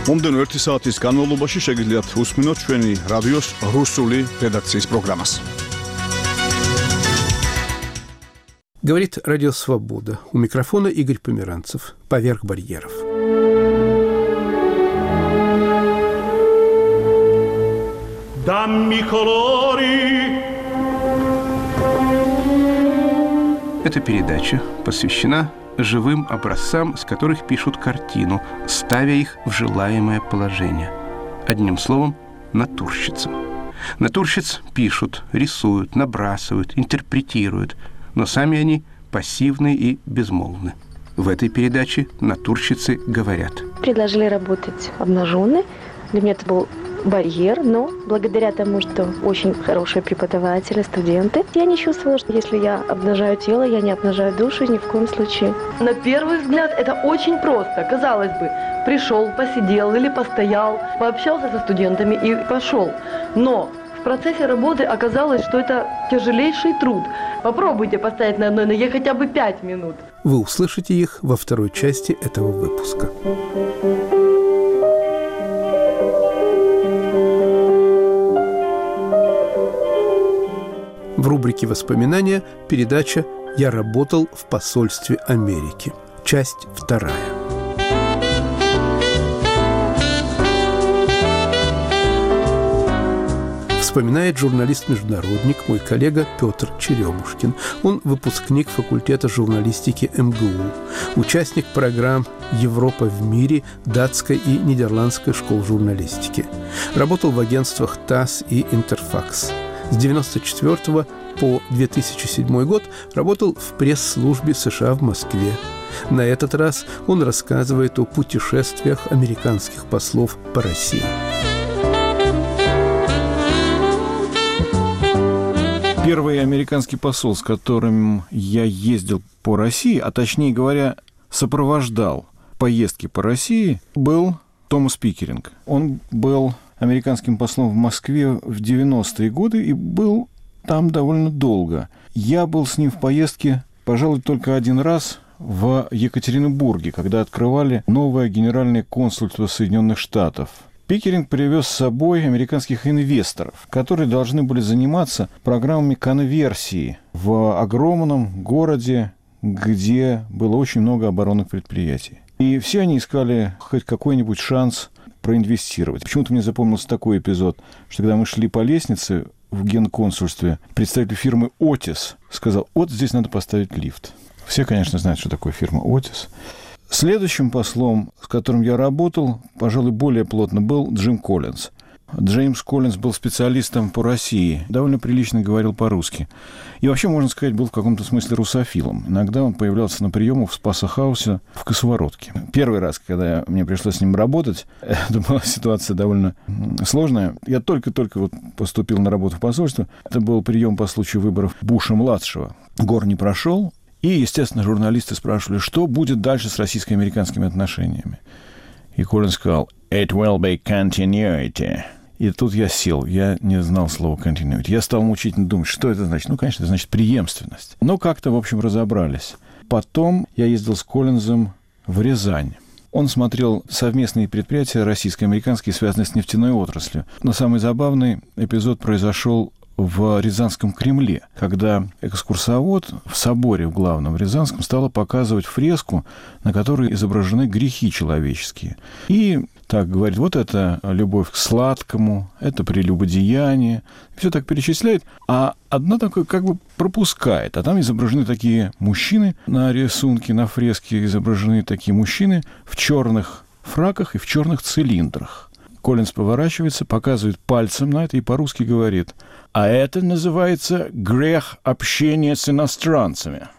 მომდენო 1 საათის განმავლობაში შეგიძლიათ უსმინოთ ჩვენი რადიოს რუსული რედაქციის პროგრამას. Говорит Радио Свобода. У микрофона Игорь Померанцев. Поверх барьеров. Эта передача посвящена живым образцам, с которых пишут картину, ставя их в желаемое положение. Одним словом, натурщицам. Натурщиц пишут, рисуют, набрасывают, интерпретируют, но сами они пассивны и безмолвны. В этой передаче натурщицы говорят. Предложили работать обнаженной. Для меня это был барьер, но благодаря тому, что очень хорошие преподаватели, студенты, я не чувствовала, что если я обнажаю тело, я не обнажаю душу ни в коем случае. На первый взгляд это очень просто. Казалось бы, пришел, посидел или постоял, пообщался со студентами и пошел. Но в процессе работы оказалось, что это тяжелейший труд. Попробуйте поставить на одной ноге хотя бы 5 минут. Вы услышите их во второй части этого выпуска. В рубрике «Воспоминания» передача «Я работал в посольстве Америки». Часть 2. Вспоминает журналист-международник, мой коллега Петр Черемушкин. Он выпускник факультета журналистики МГУ, участник программ «Европа в мире», датской и нидерландской школ журналистики. Работал в агентствах ТАСС и Интерфакс. С 1994 по 2007 год работал в пресс-службе США в Москве. На этот раз он рассказывает о путешествиях американских послов по России. Первый американский посол, с которым я ездил по России, а точнее говоря, сопровождал поездки по России, был Томас Пикеринг. Он был американским послом в Москве в 90-е годы и был там довольно долго. Я был с ним в поездке, пожалуй, только один раз в Екатеринбурге, когда открывали новое генеральное консульство Соединенных Штатов. Пикеринг привез с собой американских инвесторов, которые должны были заниматься программами конверсии в огромном городе, где было очень много оборонных предприятий. И все они искали хоть какой-нибудь шанс проинвестировать. Почему-то мне запомнился такой эпизод, что когда мы шли по лестнице в генконсульстве, представитель фирмы «Отис» сказал: «Вот здесь надо поставить лифт». Все, конечно, знают, что такое фирма «Отис». Следующим послом, с которым я работал, пожалуй, более плотно, был Джим Коллинз. Джеймс Коллинз был специалистом по России, довольно прилично говорил по-русски. И вообще, можно сказать, был в каком-то смысле русофилом. Иногда он появлялся на приемах в Спасо-хаусе в Косоворотке. Первый раз, когда мне пришлось с ним работать, это была ситуация довольно сложная. Я только-только вот поступил на работу в посольство. Это был прием по случаю выборов Буша-младшего. Гор не прошел. И, естественно, журналисты спрашивали, что будет дальше с российско-американскими отношениями. И Коллинз сказал: «It will be continuity». И тут я сел, я не знал слова continuity. Я стал мучительно думать, что это значит. Ну, конечно, это значит преемственность. Но как-то, в общем, разобрались. Потом я ездил с Коллинзом в Рязань. Он смотрел совместные предприятия российско-американские, связанные с нефтяной отраслью. Но самый забавный эпизод произошел в Рязанском Кремле, когда экскурсовод в соборе в главном Рязанском стала показывать фреску, на которой изображены грехи человеческие. И так говорит: вот это любовь к сладкому, это прелюбодеяние. Все так перечисляет, а одна такая как бы пропускает. А там изображены такие мужчины на рисунке, на фреске изображены такие мужчины в черных фраках и в черных цилиндрах. Коллинз поворачивается, показывает пальцем на это и по-русски говорит: а это называется грех общения с иностранцами.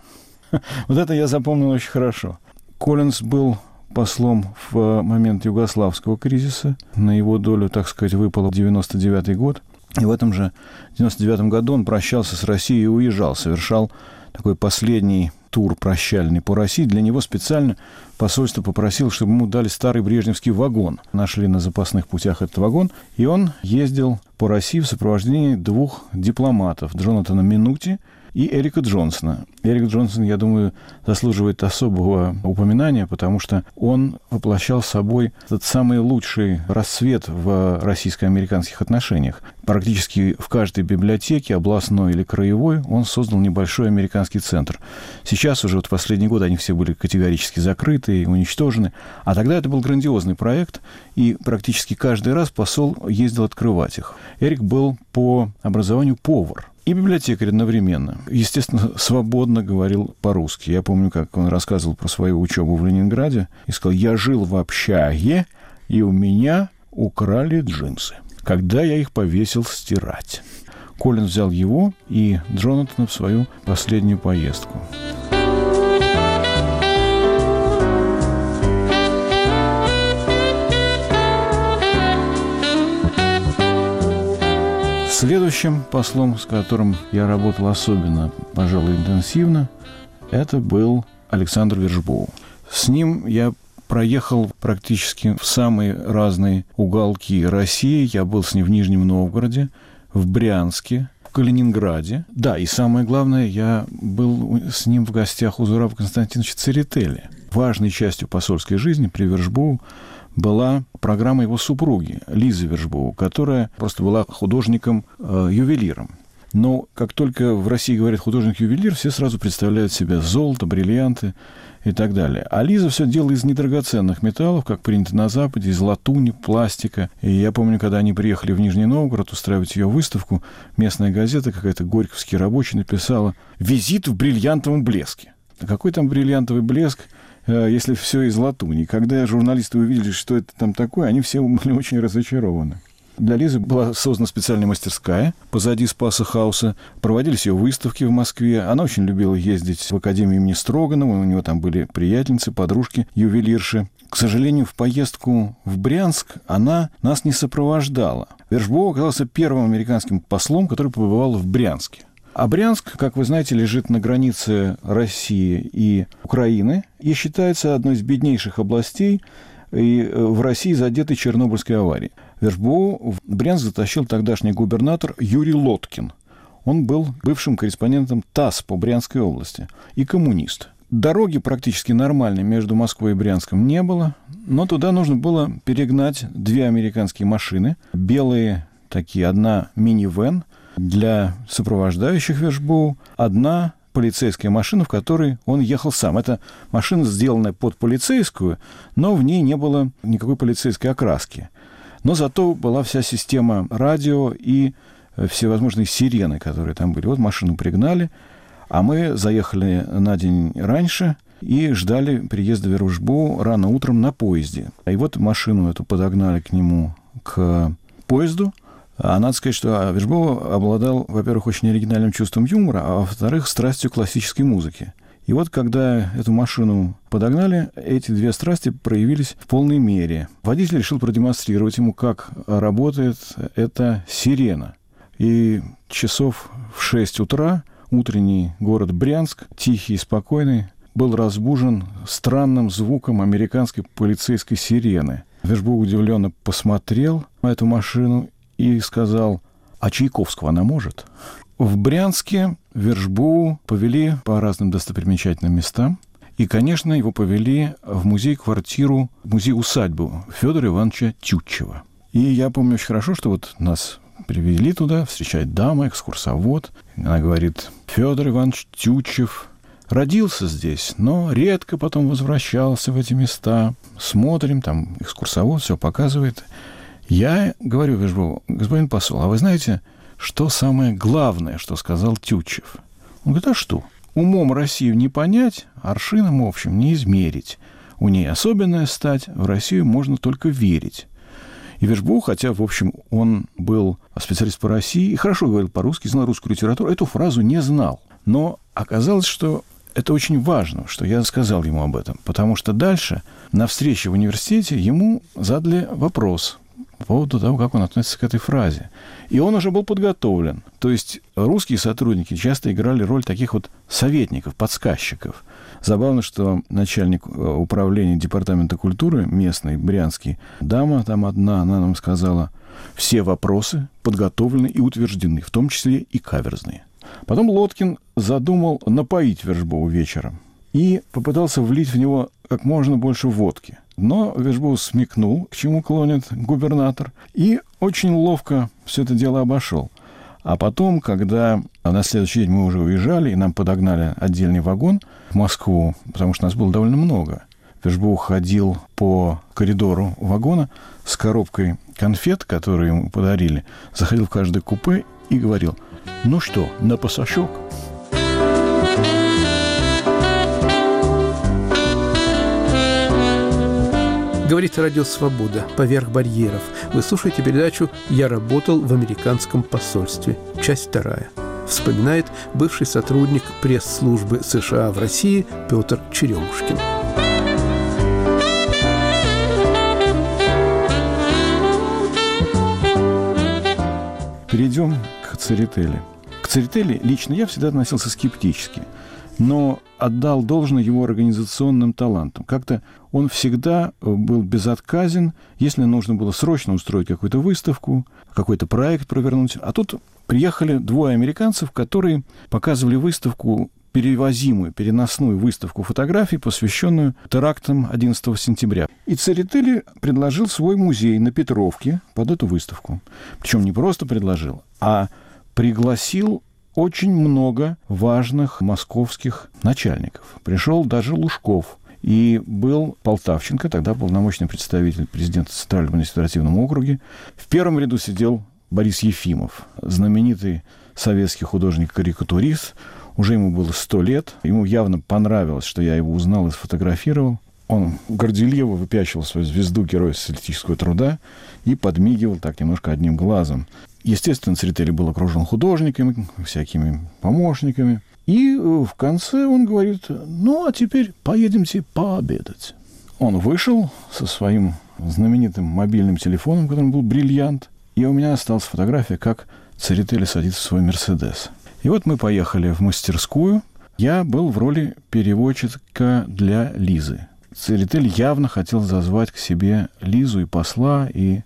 Вот это я запомнил очень хорошо. Коллинз был послом в момент югославского кризиса. На его долю, так сказать, выпал 99-й год. И в этом же 99-м году он прощался с Россией и уезжал, совершал такой последний тур прощальный по России. Для него специально посольство попросило, чтобы ему дали старый брежневский вагон. Нашли на запасных путях этот вагон, и он ездил по России в сопровождении 2 дипломатов: Джонатана Минути и Эрика Джонсона. Эрик Джонсон, я думаю, заслуживает особого упоминания, потому что он воплощал собой этот самый лучший расцвет в российско-американских отношениях. Практически в каждой библиотеке, областной или краевой, он создал небольшой американский центр. Сейчас уже в последние годы они все были категорически закрыты и уничтожены. А тогда это был грандиозный проект, и практически каждый раз посол ездил открывать их. Эрик был по образованию повар и библиотекарь одновременно. Естественно, свободно говорил по-русски. Я помню, как он рассказывал про свою учебу в Ленинграде и сказал: «Я жил в общаге, и у меня украли джинсы, когда я их повесил стирать». Колин взял его и Джонатана в свою последнюю поездку. Следующим послом, с которым я работал особенно, пожалуй, интенсивно, это был Александр Вершбоу. С ним я проехал практически в самые разные уголки России. Я был с ним в Нижнем Новгороде, в Брянске, в Калининграде. Да, и самое главное, я был с ним в гостях у Зураба Константиновича Церетели. Важной частью посольской жизни при Вершбоу была программа его супруги Лизы Вершбоу, которая просто была художником-ювелиром. Но как только в России говорят художник-ювелир, все сразу представляют себе золото, бриллианты и так далее. А Лиза все делала из недрагоценных металлов, как принято на Западе, из латуни, пластика. И я помню, когда они приехали в Нижний Новгород устраивать ее выставку, местная газета, какая-то «Горьковский рабочий», написала «Визит в бриллиантовом блеске». Какой там бриллиантовый блеск, если все из латуни? Когда журналисты увидели, что это там такое, они все были очень разочарованы. Для Лизы была создана специальная мастерская позади Спаса Хауса. Проводились ее выставки в Москве. Она очень любила ездить в Академию имени Строганова. У нее там были приятельницы, подружки, ювелирши. К сожалению, в поездку в Брянск она нас не сопровождала. Вершбоу оказался первым американским послом, который побывал в Брянске. А Брянск, как вы знаете, лежит на границе России и Украины и считается одной из беднейших областей и в России, задетой Чернобыльской аварией. Вершбоу в Брянск затащил тогдашний губернатор Юрий Лоткин. Он был бывшим корреспондентом ТАСС по Брянской области и коммунист. Дороги практически нормальной между Москвой и Брянском не было, но туда нужно было перегнать две американские машины, белые такие, одна минивэн для сопровождающих Вершбоу, одна полицейская машина, в которой он ехал сам. Это машина, сделанная под полицейскую, но в ней не было никакой полицейской окраски. Но зато была вся система радио и всевозможные сирены, которые там были. Вот машину пригнали, а мы заехали на день раньше и ждали приезда Вершбоу рано утром на поезде. И вот машину эту подогнали к нему, к поезду. А надо сказать, что Вершбоу обладал, во-первых, очень оригинальным чувством юмора, а во-вторых, страстью классической музыки. И вот, когда эту машину подогнали, эти две страсти проявились в полной мере. Водитель решил продемонстрировать ему, как работает эта сирена. И часов в 6 утра утренний город Брянск, тихий и спокойный, был разбужен странным звуком американской полицейской сирены. Вершбоу удивленно посмотрел на эту машину и сказал: «А Чайковского она может?» В Брянске Вершбоу повели по разным достопримечательным местам. И, конечно, его повели в музей-квартиру, музей-усадьбу Федора Ивановича Тютчева. И я помню очень хорошо, что вот нас привели туда, встречает дама, экскурсовод. Она говорит: Федор Иванович Тютчев родился здесь, но редко потом возвращался в эти места. Смотрим, там экскурсовод все показывает. Я говорю Вершбоу: господин посол, а вы знаете, что самое главное, что сказал Тютчев? Он говорит: а что? Умом Россию не понять, аршином общим не измерить. У ней особенная стать, в Россию можно только верить. И Вершбоу, хотя, в общем, он был специалист по России и хорошо говорил по-русски, знал русскую литературу, эту фразу не знал. Но оказалось, что это очень важно, что я сказал ему об этом, потому что дальше на встрече в университете ему задали вопрос по поводу того, как он относится к этой фразе. И он уже был подготовлен. То есть русские сотрудники часто играли роль таких вот советников, подсказчиков. Забавно, что начальник управления департамента культуры местный, брянский, дама там одна, она нам сказала: все вопросы подготовлены и утверждены, в том числе и каверзные. Потом Лоткин задумал напоить Вержбоу вечером и попытался влить в него как можно больше водки. Но Вержбоу смекнул, к чему клонит губернатор, и очень ловко все это дело обошел. А потом, когда на следующий день мы уже уезжали, и нам подогнали отдельный вагон в Москву, потому что нас было довольно много, Вержбоу ходил по коридору вагона с коробкой конфет, которые ему подарили, заходил в каждое купе и говорил: «Ну что, на пасашок?» Говорит Радио Свобода «Поверх барьеров». Вы слушаете передачу «Я работал в американском посольстве». Часть 2. Вспоминает бывший сотрудник пресс-службы США в России Петр Черемушкин. Перейдем к Церетели. К Церетели лично я всегда относился скептически, но отдал должное его организационным талантам. Как-то он всегда был безотказен, если нужно было срочно устроить какую-то выставку, какой-то проект провернуть. А тут приехали двое американцев, которые показывали выставку, перевозимую, переносную выставку фотографий, посвященную терактам 11 сентября. И Церетели предложил свой музей на Петровке под эту выставку. Причем не просто предложил, а пригласил очень много важных московских начальников. Пришел даже Лужков. И был Полтавченко, тогда полномочный представитель президента Центрального административного округа. В первом ряду сидел Борис Ефимов, знаменитый советский художник-карикатурист. Уже ему было 100 лет. Ему явно понравилось, что я его узнал и сфотографировал. Он горделиво выпячивал свою звезду Героя социалистического труда и подмигивал так немножко одним глазом. Естественно, Церетели был окружен художниками, всякими помощниками. И в конце он говорит: «Ну, а теперь поедемте пообедать». Он вышел со своим знаменитым мобильным телефоном, которым был бриллиант, и у меня осталась фотография, как Церетели садится в свой «Мерседес». И вот мы поехали в мастерскую. Я был в роли переводчика для Лизы. Церетели явно хотел зазвать к себе Лизу и посла, и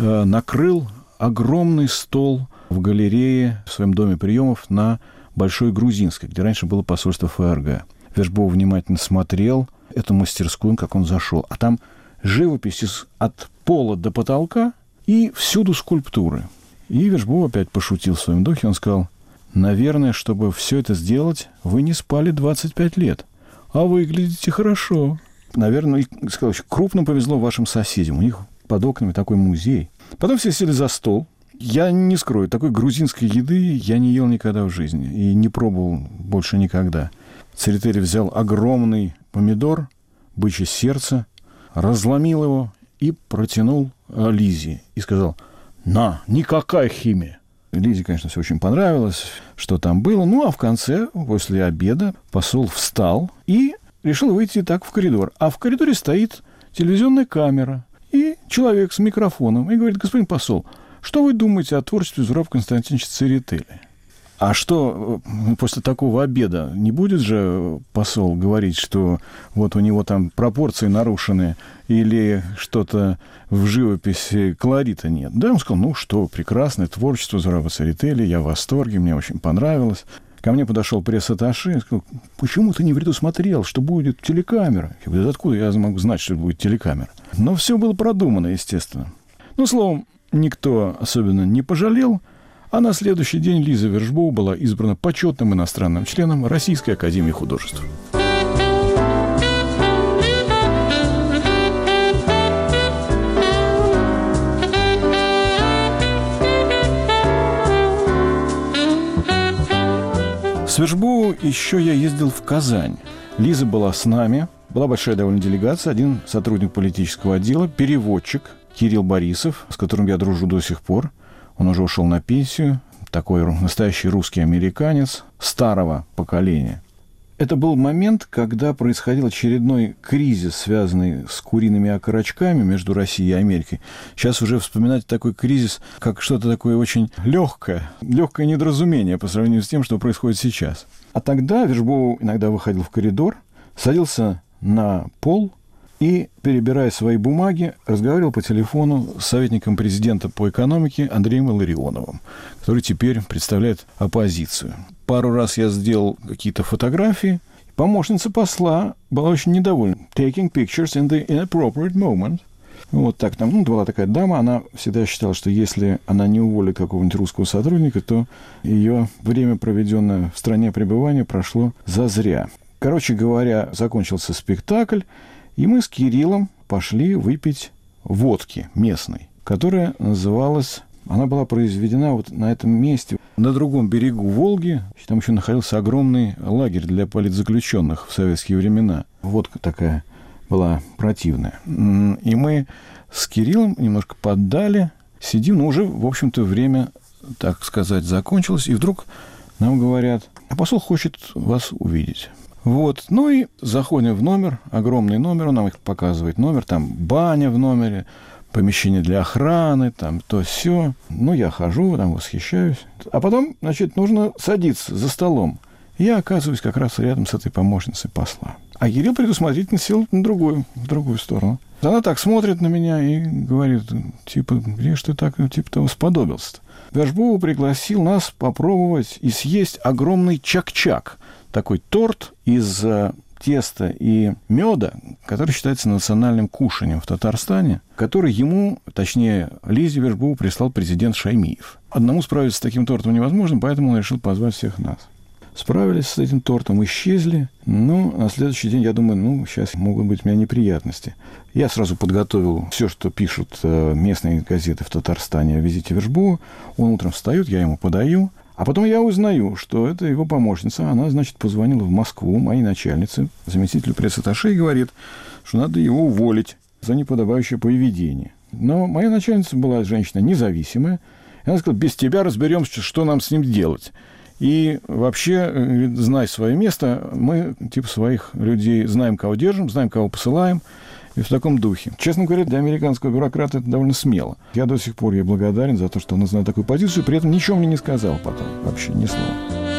накрыл огромный стол в галерее в своем доме приемов на Большой Грузинской, где раньше было посольство ФРГ. Вержбоу внимательно смотрел эту мастерскую, как он зашел. А там живопись от пола до потолка и всюду скульптуры. И Вержбоу опять пошутил в своем духе. Он сказал: «Наверное, чтобы все это сделать, вы не спали 25 лет. А выглядите хорошо». Наверное, сказал, крупно повезло вашим соседям. У них под окнами такой музей. Потом все сели за стол. Я не скрою, такой грузинской еды я не ел никогда в жизни. И не пробовал больше никогда. Церетели взял огромный помидор, бычье сердце, разломил его и протянул Лизе. И сказал: «На, никакая химия». Лизе, конечно, все очень понравилось, что там было. Ну, а в конце, после обеда, посол встал и решил выйти так в коридор. А в коридоре стоит телевизионная камера и человек с микрофоном. И говорит: «Господин посол, что вы думаете о творчестве Зураб Константиновича Церетели?» А что, после такого обеда не будет же посол говорить, что вот у него там пропорции нарушены или что-то в живописи колорита нет? Да, он сказал: «Ну что, прекрасное творчество Зураба Церетели, я в восторге, мне очень понравилось». Ко мне подошел пресс-атташе и сказал: «Почему ты не предусмотрел, что будет телекамера?» Я говорю: «Откуда я могу знать, что будет телекамера?» Но все было продумано, естественно. Ну, словом, никто особенно не пожалел. А на следующий день Лиза Вержбоу была избрана почетным иностранным членом Российской академии художеств. С Вержбоу еще я ездил в Казань. Лиза была с нами. Была большая довольно делегация. Один сотрудник политического отдела, переводчик Кирилл Борисов, с которым я дружу до сих пор. Он уже ушел на пенсию. Такой настоящий русский американец старого поколения. Это был момент, когда происходил очередной кризис, связанный с куриными окорочками между Россией и Америкой. Сейчас уже вспоминать такой кризис, как что-то такое очень легкое недоразумение по сравнению с тем, что происходит сейчас. А тогда Вержбоу иногда выходил в коридор, садился на пол и, перебирая свои бумаги, разговаривал по телефону с советником президента по экономике Андреем Илларионовым, который теперь представляет оппозицию. Пару раз я сделал какие-то фотографии. Помощница посла была очень недовольна. Taking pictures in the inappropriate moment. Вот так там, была такая дама, она всегда считала, что если она не уволит какого-нибудь русского сотрудника, то ее время, проведенное в стране пребывания, прошло зазря. Короче говоря, закончился спектакль, и мы с Кириллом пошли выпить водки местной, которая называлась... Она была произведена вот на этом месте, на другом берегу Волги. Там еще находился огромный лагерь для политзаключенных в советские времена. Водка такая была противная. И мы с Кириллом немножко поддали, сидим, но уже, в общем-то, время, так сказать, закончилось. И вдруг нам говорят: а посол хочет вас увидеть. Вот. Ну и заходим в номер, огромный номер, он нам их показывает номер, там баня в номере, помещение для охраны, там то-сё. Ну, я хожу, там восхищаюсь. А потом, значит, нужно садиться за столом. Я оказываюсь как раз рядом с этой помощницей посла. А Кирилл предусмотрительно сел в другую сторону. Она так смотрит на меня и говорит, типа, где ж ты так, типа, того сподобился-то? Вершбоу пригласил нас попробовать и съесть огромный чак-чак. Такой торт из теста и меда, который считается национальным кушанием в Татарстане, который ему, точнее, Лизе Вершбоу прислал президент Шаймиев. Одному справиться с таким тортом невозможно, поэтому он решил позвать всех нас. Справились с этим тортом, исчезли. Ну, на следующий день я думаю, сейчас могут быть у меня неприятности. Я сразу подготовил все, что пишут местные газеты в Татарстане о визите Вершбоу. Он утром встает, я ему подаю. А потом я узнаю, что это его помощница. Она, значит, позвонила в Москву моей начальнице, заместителю пресс-атташе, и говорит, что надо его уволить за неподобающее поведение. Но моя начальница была женщина независимая. И она сказала, без тебя разберемся, что нам с ним делать. И вообще, знай свое место, мы, типа, своих людей знаем, кого держим, знаем, кого посылаем. И в таком духе. Честно говоря, для американского бюрократа это довольно смело. Я до сих пор ей благодарен за то, что он знает такую позицию, при этом ничего мне не сказал потом. Вообще ни слова.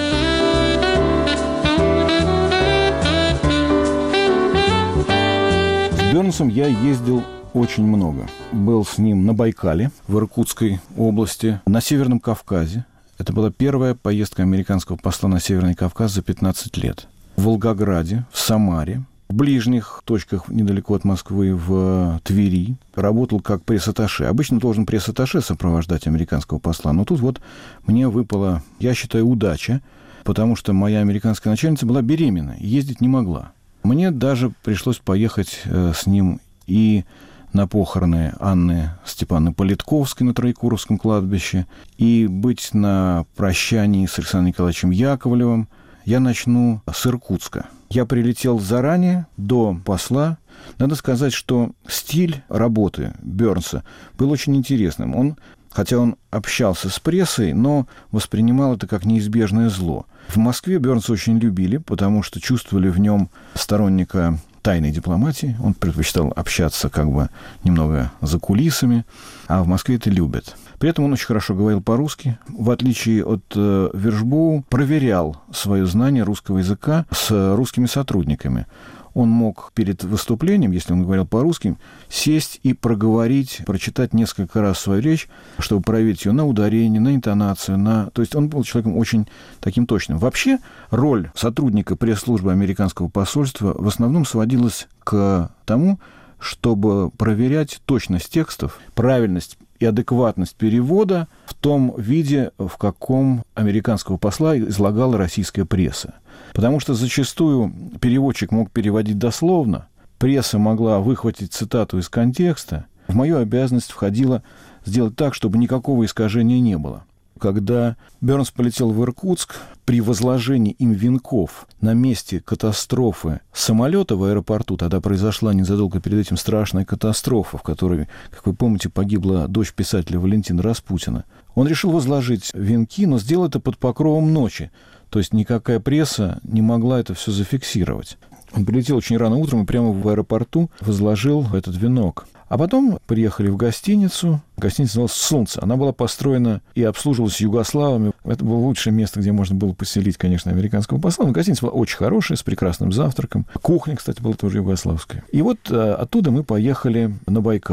С Бернсом я ездил очень много. Был с ним на Байкале, в Иркутской области, на Северном Кавказе. Это была первая поездка американского посла на Северный Кавказ за 15 лет. В Волгограде, в Самаре, в ближних точках недалеко от Москвы, в Твери. Работал как пресс-атташе. Обычно должен пресс-атташе сопровождать американского посла. Но тут вот мне выпала, я считаю, удача, потому что моя американская начальница была беременна и ездить не могла. Мне даже пришлось поехать с ним и на похороны Анны Степановны Политковской на Троекуровском кладбище, и быть на прощании с Александром Николаевичем Яковлевым. Я начну с Иркутска. Я прилетел заранее, до посла. Надо сказать, что стиль работы Бернса был очень интересным. Хотя он общался с прессой, но воспринимал это как неизбежное зло. В Москве Бернса очень любили, потому что чувствовали в нем сторонника тайной дипломатии. Он предпочитал общаться как бы немного за кулисами, а в Москве это любят. При этом он очень хорошо говорил по-русски. В отличие от Вершбоу, проверял свое знание русского языка с русскими сотрудниками. Он мог перед выступлением, если он говорил по-русски, сесть и проговорить, прочитать несколько раз свою речь, чтобы проверить ее на ударение, на интонацию. То есть он был человеком очень таким точным. Вообще роль сотрудника пресс-службы американского посольства в основном сводилась к тому, чтобы проверять точность текстов, правильность и адекватность перевода в том виде, в каком американского посла излагала российская пресса. Потому что зачастую переводчик мог переводить дословно, пресса могла выхватить цитату из контекста. В мою обязанность входило сделать так, чтобы никакого искажения не было. Когда Бернс полетел в Иркутск, при возложении им венков на месте катастрофы самолета в аэропорту, тогда произошла незадолго перед этим страшная катастрофа, в которой, как вы помните, погибла дочь писателя Валентина Распутина, он решил возложить венки, но сделал это под покровом ночи. То есть никакая пресса не могла это все зафиксировать. Он прилетел очень рано утром и прямо в аэропорту возложил этот венок. А потом приехали в гостиницу. Гостиница называлась «Солнце». Она была построена и обслуживалась югославами. Это было лучшее место, где можно было поселить, конечно, американского посла. Но гостиница была очень хорошая, с прекрасным завтраком. Кухня, кстати, была тоже югославская. И вот оттуда мы поехали на Байкал.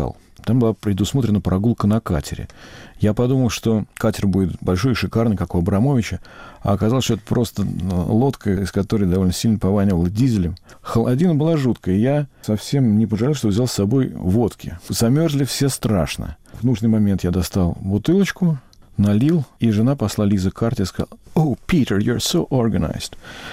Там была предусмотрена прогулка на катере. Я подумал, что катер будет большой и шикарный, как у Абрамовича, а оказалось, что это просто лодка, из которой довольно сильно пованивало дизелем. Холодина была жуткая, и я совсем не пожалел, что взял с собой водки. Замерзли все страшно. В нужный момент я достал бутылочку, налил, и жена посла Лиза Карте сказала: «Oh, Peter, you're so organized».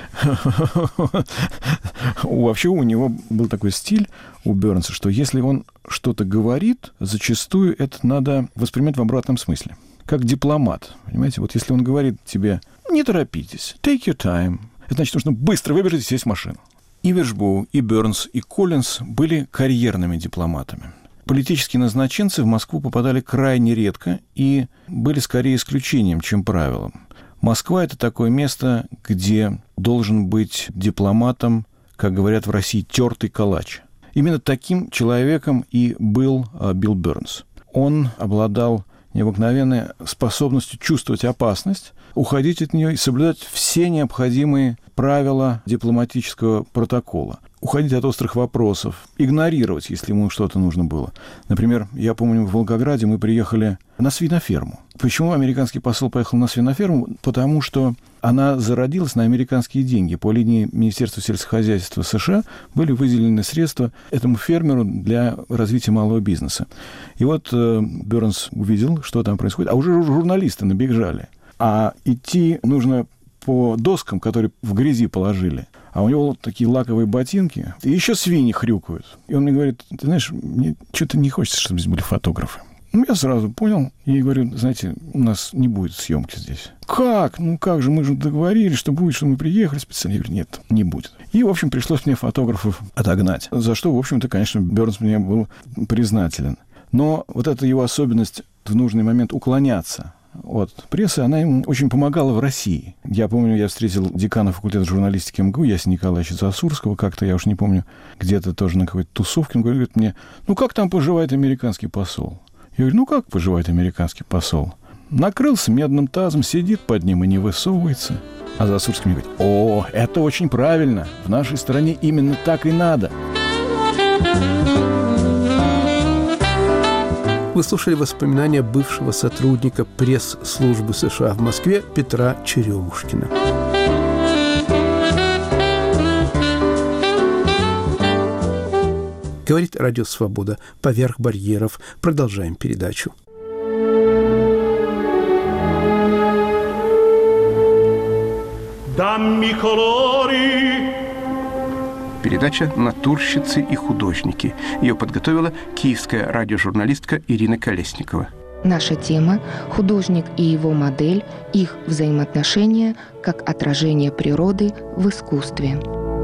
Вообще у него был такой стиль, у Бернса, что если он что-то говорит, зачастую это надо воспринимать в обратном смысле. Как дипломат, понимаете? Вот если он говорит тебе: «Не торопитесь, take your time», это значит, нужно быстро выбежать и сесть в машину. И Вишбоу, и Бернс, и Коллинз были карьерными дипломатами. Политические назначенцы в Москву попадали крайне редко и были скорее исключением, чем правилом. Москва – это такое место, где должен быть дипломатом, как говорят в России, тертый калач. Именно таким человеком и был Билл Бернс. Он обладал необыкновенной способностью чувствовать опасность, уходить от нее и соблюдать все необходимые правила дипломатического протокола. Уходить от острых вопросов, игнорировать, если ему что-то нужно было. Например, я помню, в Волгограде мы приехали на свиноферму. Почему американский посол поехал на свиноферму? Потому что она зародилась на американские деньги. По линии Министерства сельскохозяйства США были выделены средства этому фермеру для развития малого бизнеса. И вот Бернс увидел, что там происходит, а уже журналисты набежали. А идти нужно по доскам, которые в грязи положили. А у него такие лаковые ботинки, и еще свиньи хрюкают. И он мне говорит: ты знаешь, мне что-то не хочется, чтобы здесь были фотографы. Ну, я сразу понял и говорю: знаете, у нас не будет съемки здесь. Как? Ну, как же, мы же договорились, что будет, что мы приехали специально. Я говорю: нет, не будет. И, в общем, пришлось мне фотографов отогнать. За что, в общем-то, конечно, Бернс мне был признателен. Но вот эта его особенность в нужный момент уклоняться от прессы, она ему очень помогала в России. Я помню, я встретил декана факультета журналистики МГУ Ясения Николаевича Засурского, как-то, я уж не помню, где-то тоже на какой-то тусовке. Он говорит мне: ну, как там поживает американский посол? Я говорю: ну, как поживает американский посол? Накрылся медным тазом, сидит под ним и не высовывается. А Засурский мне говорит: о, это очень правильно. В нашей стране именно так и надо. Вы слушали воспоминания бывшего сотрудника пресс-службы США в Москве Петра Черемушкина. Говорит Радио Свобода. Поверх барьеров. Продолжаем передачу. Dammi colori. Передача «Натурщицы и художники». Ее подготовила киевская радиожурналистка Ирина Колесникова. Наша тема – художник и его модель, их взаимоотношения как отражение природы в искусстве.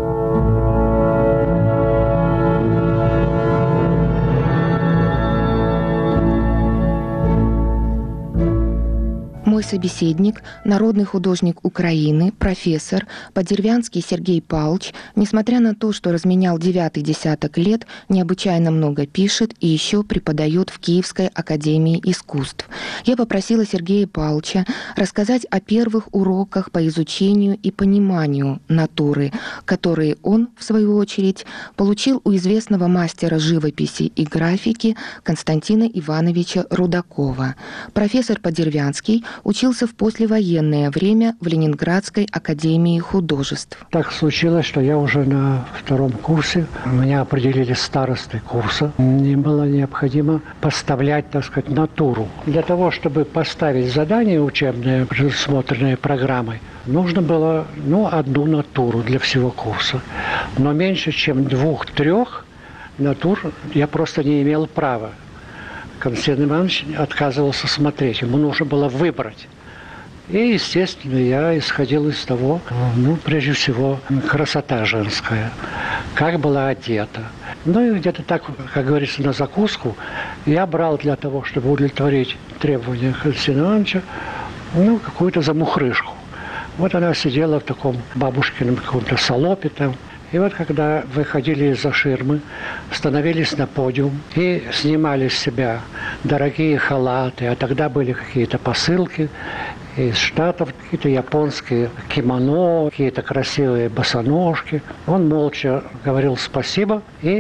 Мой собеседник, народный художник Украины, профессор Подервянский Сергей Павлович, несмотря на то, что разменял 9-й десяток лет, необычайно много пишет и еще преподает в Киевской академии искусств. Я попросила Сергея Павловича рассказать о первых уроках по изучению и пониманию натуры, которые он, в свою очередь, получил у известного мастера живописи и графики Константина Ивановича Рудакова. Профессор Подервянский учился в послевоенное время в Ленинградской академии художеств. Так случилось, что я уже на 2-м курсе, меня определили старостой курса. Мне было необходимо поставлять, так сказать, натуру. Для того, чтобы поставить задание учебное, предусмотренное программой, нужно было, одну натуру для всего курса. Но меньше, чем 2-3 натур я просто не имел права. Константин Иванович отказывался смотреть, ему нужно было выбрать. И, естественно, я исходил из того, прежде всего, красота женская, как была одета. Ну и где-то так, как говорится, на закуску я брал для того, чтобы удовлетворить требования Константина Ивановича, какую-то замухрышку. Вот она сидела в таком бабушкином каком-то салопе там. И вот когда выходили из-за ширмы, становились на подиум и снимали с себя дорогие халаты, а тогда были какие-то посылки из Штатов, какие-то японские кимоно, какие-то красивые босоножки. Он молча говорил спасибо и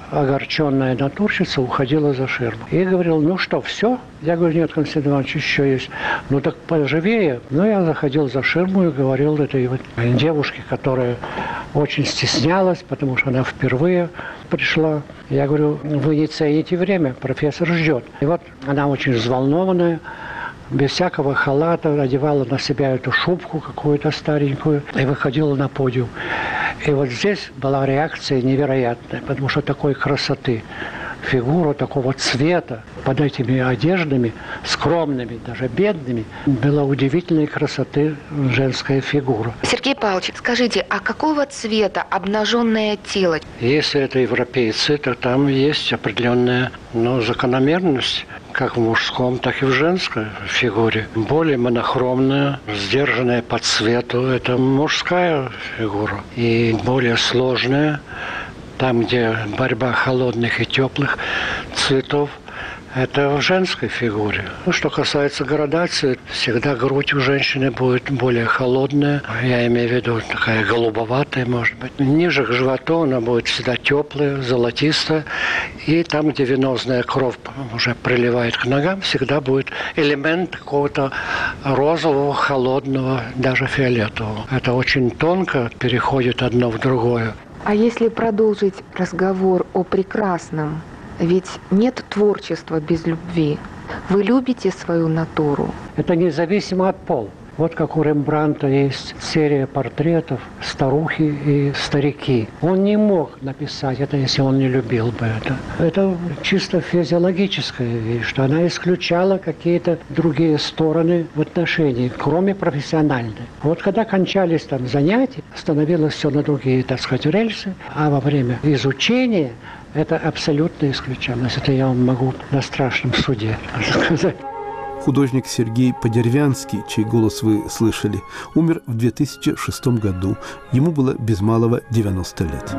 огорченная натурщица уходила за ширму. И говорил, ну что, все? Я говорю, нет, Константин Иванович, еще есть. Ну так поживее. Ну, я заходил за ширму и говорил этой вот девушке, которая очень стеснялась, потому что она впервые пришла. Я говорю, вы не цените время, профессор ждет. И вот она очень взволнованная, без всякого халата, одевала на себя эту шубку какую-то старенькую и выходила на подиум. И вот здесь была реакция невероятная, потому что такой красоты, фигура такого цвета под этими одеждами, скромными, даже бедными, была удивительной красоты женская фигура. Сергей Павлович, скажите, а какого цвета обнаженное тело? Если это европейцы, то там есть определенная закономерность, как в мужском, так и в женской фигуре. Более монохромная, сдержанная по цвету – это мужская фигура. И более сложная, там, где борьба холодных и теплых цветов, это в женской фигуре. Что касается градации, всегда грудь у женщины будет более холодная. Я имею в виду такая голубоватая, может быть. Ниже к животу она будет всегда теплая, золотистая. И там, где венозная кровь уже приливает к ногам, всегда будет элемент какого-то розового, холодного, даже фиолетового. Это очень тонко переходит одно в другое. А если продолжить разговор о прекрасном, ведь нет творчества без любви. Вы любите свою натуру? Это независимо от пола. Вот как у Рембрандта есть серия портретов «Старухи и старики». Он не мог написать это, если он не любил бы это. Это чисто физиологическая вещь, что она исключала какие-то другие стороны в отношении, кроме профессиональной. Вот когда кончались там занятия, становилось все на другие, так сказать, рельсы, а во время изучения это абсолютно исключалось. Это я вам могу на страшном суде сказать. Художник Сергей Подервянский, чей голос вы слышали, умер в 2006 году. Ему было без малого 90 лет.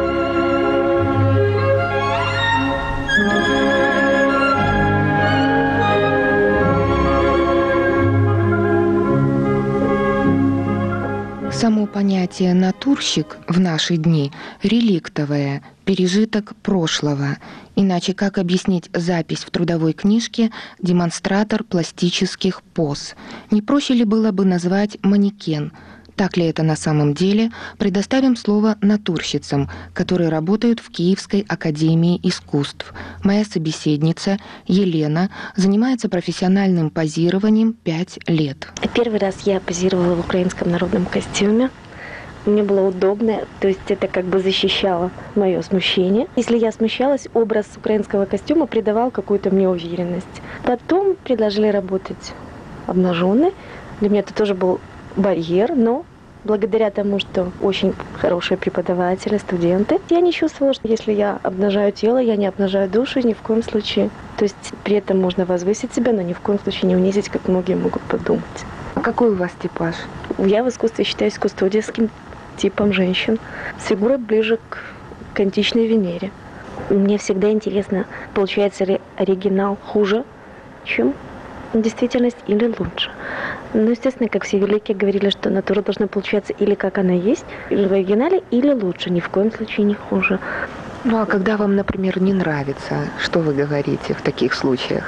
Само понятие «натурщик» в наши дни реликтовое, пережиток прошлого. Иначе как объяснить запись в трудовой книжке «демонстратор пластических поз»? Не проще ли было бы назвать «манекен»? Так ли это на самом деле? Предоставим слово натурщицам, которые работают в Киевской академии искусств. Моя собеседница Елена занимается профессиональным позированием 5 лет. Первый раз я позировала в украинском народном костюме. Мне было удобно, то есть это как бы защищало мое смущение. Если я смущалась, образ украинского костюма придавал какую-то мне уверенность. Потом предложили работать обнаженной. Для меня это тоже был барьер, но благодаря тому, что очень хорошие преподаватели, студенты, я не чувствовала, что если я обнажаю тело, я не обнажаю душу ни в коем случае. То есть при этом можно возвысить себя, но ни в коем случае не унизить, как многие могут подумать. А какой у вас типаж? Я в искусстве считаюсь кустодиевским типом женщин, с фигурой ближе к античной Венере. Мне всегда интересно, получается ли оригинал хуже, чем действительность, или лучше. Но, естественно, как все великие говорили, что натура должна получаться или как она есть, или в оригинале, или лучше, ни в коем случае не хуже. Ну а когда вам, например, не нравится, что вы говорите в таких случаях?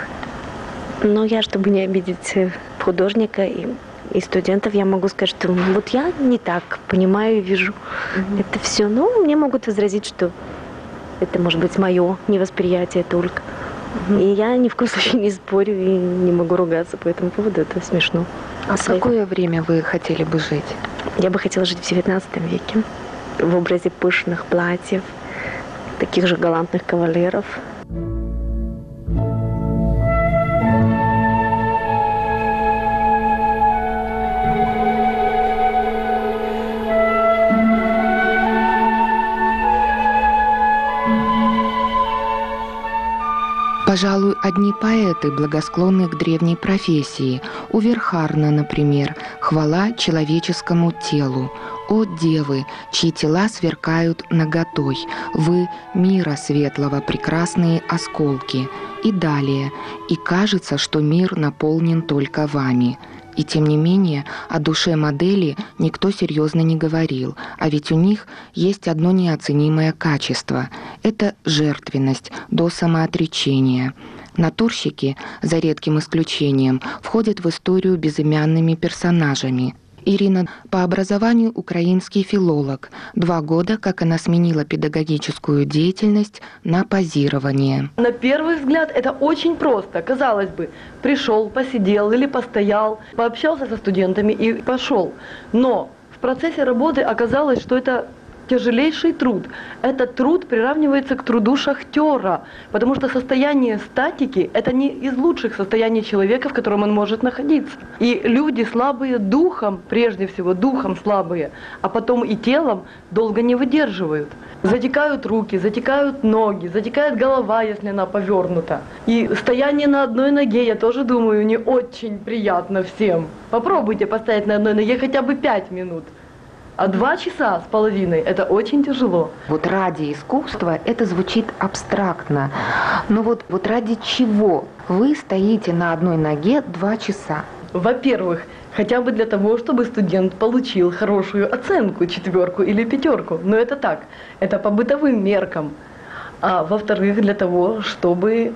Но я, чтобы не обидеть художника и студентов, я могу сказать, что вот я не так понимаю и вижу это все. Но мне могут возразить, что это может быть мое невосприятие только. И я ни в коем случае не спорю и не могу ругаться по этому поводу. Это смешно. А в какое время вы хотели бы жить? Я бы хотела жить в 19 веке. В образе пышных платьев, таких же галантных кавалеров. Пожалуй, одни поэты благосклонны к древней профессии. У Верхарна, например, «Хвала человеческому телу». «О, девы, чьи тела сверкают наготой, вы мира светлого прекрасные осколки». И далее «И кажется, что мир наполнен только вами». И тем не менее, о душе модели никто серьезно не говорил, а ведь у них есть одно неоценимое качество – это жертвенность до самоотречения. Натурщики, за редким исключением, входят в историю безымянными персонажами. Ирина по образованию украинский филолог. 2 года, как она сменила педагогическую деятельность на позирование. На первый взгляд это очень просто. Казалось бы, пришел, посидел или постоял, пообщался со студентами и пошел. Но в процессе работы оказалось, что это тяжелейший труд. Этот труд приравнивается к труду шахтера, потому что состояние статики – это не из лучших состояний человека, в котором он может находиться. И люди слабые духом, прежде всего духом слабые, а потом и телом, долго не выдерживают. Затекают руки, затекают ноги, затекает голова, если она повернута. И стояние на одной ноге, я тоже думаю, не очень приятно всем. Попробуйте постоять на одной ноге хотя бы 5 минут. А 2 часа с половиной – это очень тяжело. Вот ради искусства это звучит абстрактно. Но вот ради чего вы стоите на одной ноге 2 часа? Во-первых, хотя бы для того, чтобы студент получил хорошую оценку, 4 или 5. Но это так, это по бытовым меркам. А во-вторых, для того, чтобы,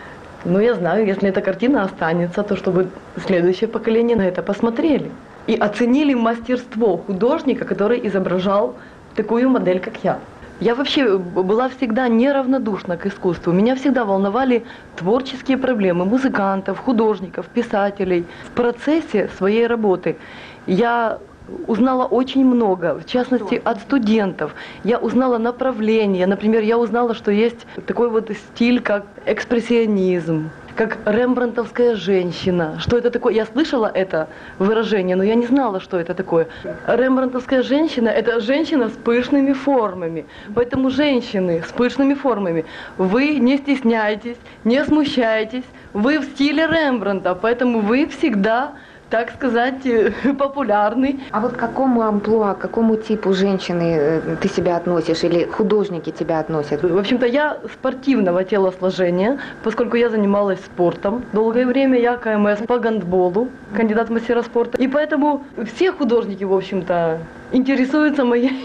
я знаю, если эта картина останется, то чтобы следующее поколение на это посмотрели. И оценили мастерство художника, который изображал такую модель, как я. Я вообще была всегда неравнодушна к искусству. Меня всегда волновали творческие проблемы музыкантов, художников, писателей. В процессе своей работы я узнала очень много, в частности, от студентов. Я узнала направления. Например, я узнала, что есть такой вот стиль, как экспрессионизм, как рембрандтовская женщина. Что это такое? Я слышала это выражение, но я не знала, что это такое. Рембрандтовская женщина – это женщина с пышными формами. Поэтому женщины с пышными формами, вы не стесняйтесь, не смущайтесь, вы в стиле Рембрандта, поэтому вы всегда, так сказать, популярный. А вот к какому амплуа, к какому типу женщины ты себя относишь или художники тебя относят? В общем-то, я спортивного телосложения, поскольку я занималась спортом долгое время, я КМС по гандболу, кандидат в мастера спорта. И поэтому все художники, в общем-то, интересуются моей,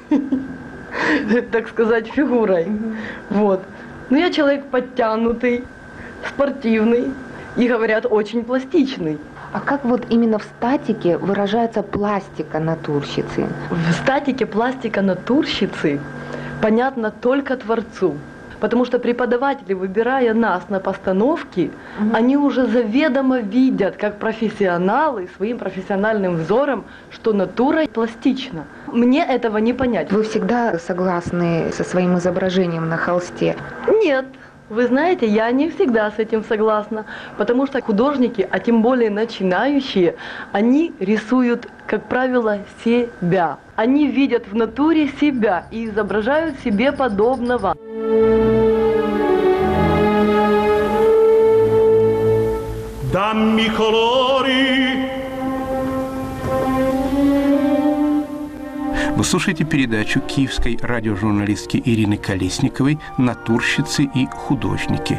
так сказать, фигурой. Вот. Но я человек подтянутый, спортивный и, говорят, очень пластичный. А как вот именно в статике выражается пластика натурщицы? В статике пластика натурщицы понятно только творцу. Потому что преподаватели, выбирая нас на постановки, они уже заведомо видят, как профессионалы, своим профессиональным взором, что натура пластична. Мне этого не понять. Вы всегда согласны со своим изображением на холсте? Нет. Вы знаете, я не всегда с этим согласна, потому что художники, а тем более начинающие, они рисуют, как правило, себя. Они видят в натуре себя и изображают себе подобного. Dammi colori. Вы слушаете передачу киевской радиожурналистки Ирины Колесниковой «Натурщицы и художники».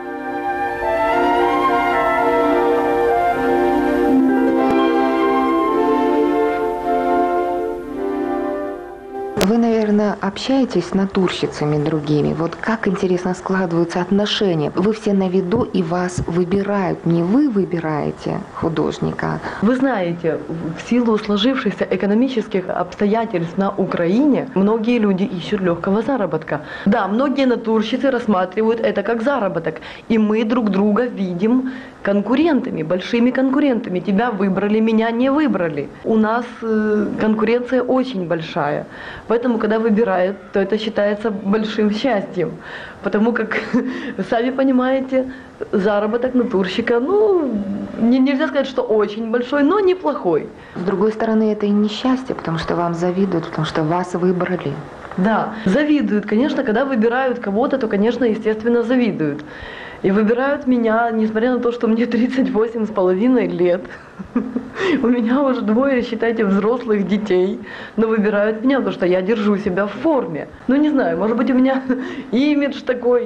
Вы, наверное, общаетесь с натурщицами другими. Вот как, интересно, складываются отношения? Вы все на виду и вас выбирают. Не вы выбираете художника. Вы знаете, в силу сложившихся экономических обстоятельств на Украине, многие люди ищут легкого заработка. Да, многие натурщицы рассматривают это как заработок. И мы друг друга видим конкурентами, большими конкурентами. Тебя выбрали, меня не выбрали. У нас конкуренция очень большая. Поэтому, когда выбирают, то это считается большим счастьем. Потому как, сами понимаете, заработок натурщика, нельзя сказать, что очень большой, но неплохой. С другой стороны, это и несчастье, потому что вам завидуют, потому что вас выбрали. Да, завидуют. Конечно, когда выбирают кого-то, то, конечно, естественно, завидуют. И выбирают меня, несмотря на то, что мне 38,5 лет. У меня уже 2, считайте, взрослых детей. Но выбирают меня, потому что я держу себя в форме. Не знаю, может быть, у меня имидж такой.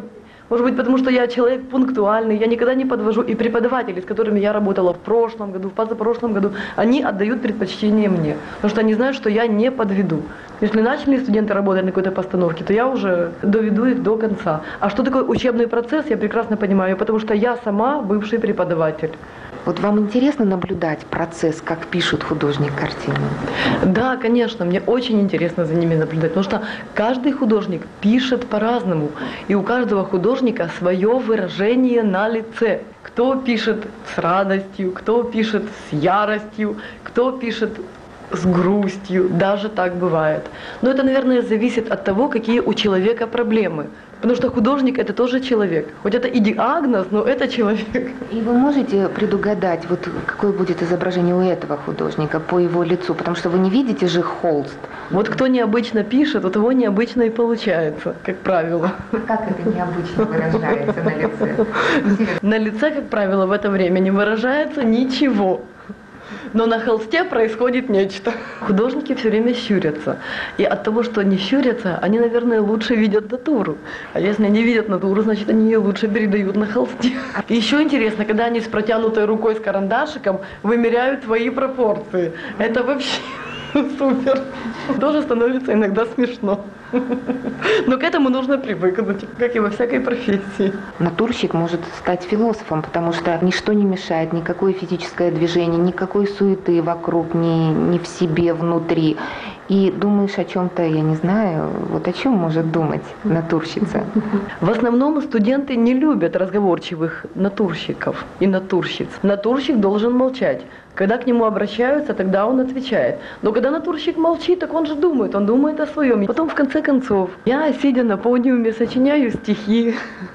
Может быть, потому что я человек пунктуальный, я никогда не подвожу. И преподаватели, с которыми я работала в прошлом году, в позапрошлом году, они отдают предпочтение мне. Потому что они знают, что я не подведу. Если начали студенты работать на какой-то постановке, то я уже доведу их до конца. А что такое учебный процесс, я прекрасно понимаю, потому что я сама бывший преподаватель. Вот вам интересно наблюдать процесс, как пишет художник картину? Да, конечно, мне очень интересно за ними наблюдать, потому что каждый художник пишет по-разному, и у каждого художника свое выражение на лице. Кто пишет с радостью, кто пишет с яростью, кто пишет с грустью, даже так бывает. Но это, наверное, зависит от того, какие у человека проблемы. Потому что художник – это тоже человек. Хоть это и диагноз, но это человек. И вы можете предугадать, вот какое будет изображение у этого художника по его лицу? Потому что вы не видите же холст. Вот кто необычно пишет, у того необычно и получается, как правило. Как это необычно выражается на лице? На лице, как правило, в это время не выражается ничего. Но на холсте происходит нечто. Художники все время щурятся. И от того, что они щурятся, они, наверное, лучше видят натуру. А если они видят натуру, значит, они ее лучше передают на холсте. И еще интересно, когда они с протянутой рукой с карандашиком вымеряют твои пропорции. Это вообще супер. Тоже становится иногда смешно. Но к этому нужно привыкнуть, как и во всякой профессии. Натурщик может стать философом, потому что ничто не мешает, никакое физическое движение, никакой суеты вокруг, ни в себе, внутри. И думаешь о чем-то, я не знаю, вот о чем может думать натурщица? В основном студенты не любят разговорчивых натурщиков и натурщиц. Натурщик должен молчать. Когда к нему обращаются, тогда он отвечает. Но когда натурщик молчит, так он же думает, он думает о своем. Потом, в конце концов, я, сидя на подиуме, сочиняю стихи,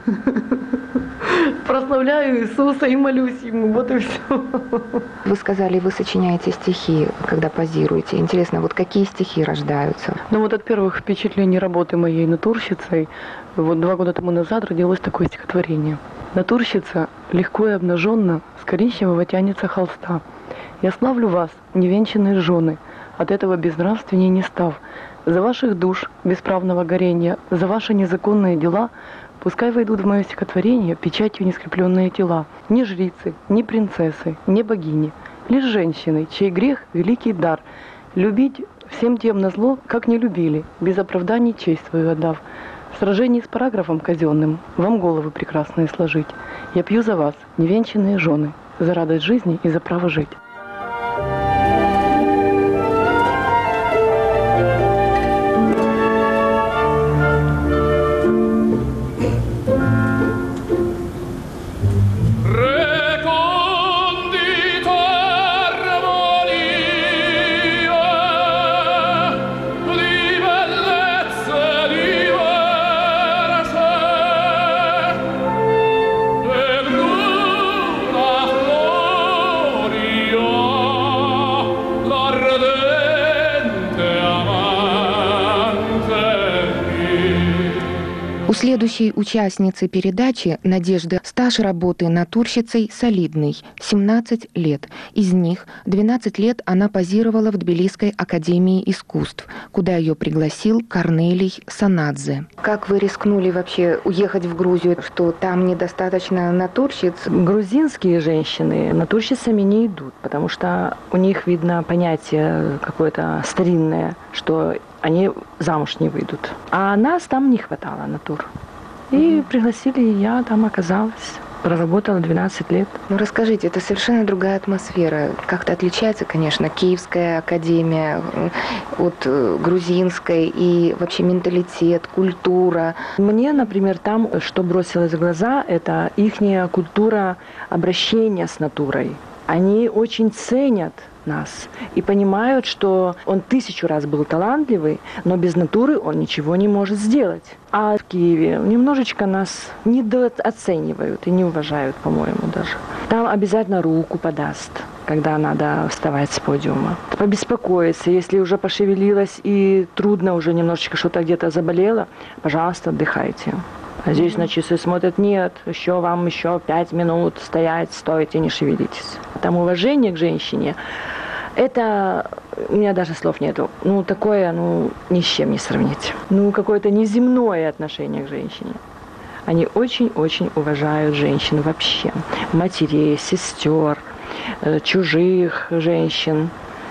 прославляю Иисуса и молюсь Ему, вот и все. Вы сказали, вы сочиняете стихи, когда позируете. Интересно, вот какие стихи рождаются? Ну вот от первых впечатлений работы моей натурщицей, вот 2 года тому назад родилось такое стихотворение. Натурщица легко и обнаженно с коричневого тянется холста. Я славлю вас, невенчанные жены, от этого безнравственней не став. За ваших душ бесправного горения, за ваши незаконные дела, пускай войдут в мое стихотворение печатью нескрепленные тела. Не жрицы, не принцессы, не богини, лишь женщины, чей грех – великий дар. Любить всем тем назло, как не любили, без оправданий честь свою отдав. В сражении с параграфом казенным вам головы прекрасные сложить. Я пью за вас, невенчанные жены, за радость жизни и за право жить. У следующей участницы передачи Надежды стаж работы натурщицей солидный – 17 лет. Из них 12 лет она позировала в Тбилисской академии искусств, куда ее пригласил Корнелий Санадзе. Как вы рискнули вообще уехать в Грузию, что там недостаточно натурщиц? Грузинские женщины натурщицами не идут, потому что у них видно понятие какое-то старинное, что они замуж не выйдут. А нас там не хватало натур. И пригласили, и я там оказалась. Проработала 12 лет. Ну расскажите, это совершенно другая атмосфера. Как-то отличается, конечно, Киевская академия от грузинской, и вообще менталитет, культура. Мне, например, там, что бросилось в глаза, это ихняя культура обращения с натурой. Они очень ценят нас и понимают, что он 1000 раз был талантливый, но без натуры он ничего не может сделать. А в Киеве немножечко нас недооценивают и не уважают, по-моему, даже. Там обязательно руку подаст, когда надо вставать с подиума. Побеспокоиться, если уже пошевелилась и трудно уже немножечко что-то где-то заболело, пожалуйста, отдыхайте. А здесь на часы смотрят, нет, вам еще 5 минут стоять, стойте, не шевелитесь. Там уважение к женщине, это, у меня даже слов нету, такое, ни с чем не сравнить. Какое-то неземное отношение к женщине. Они очень-очень уважают женщин вообще. Матерей, сестер, чужих женщин.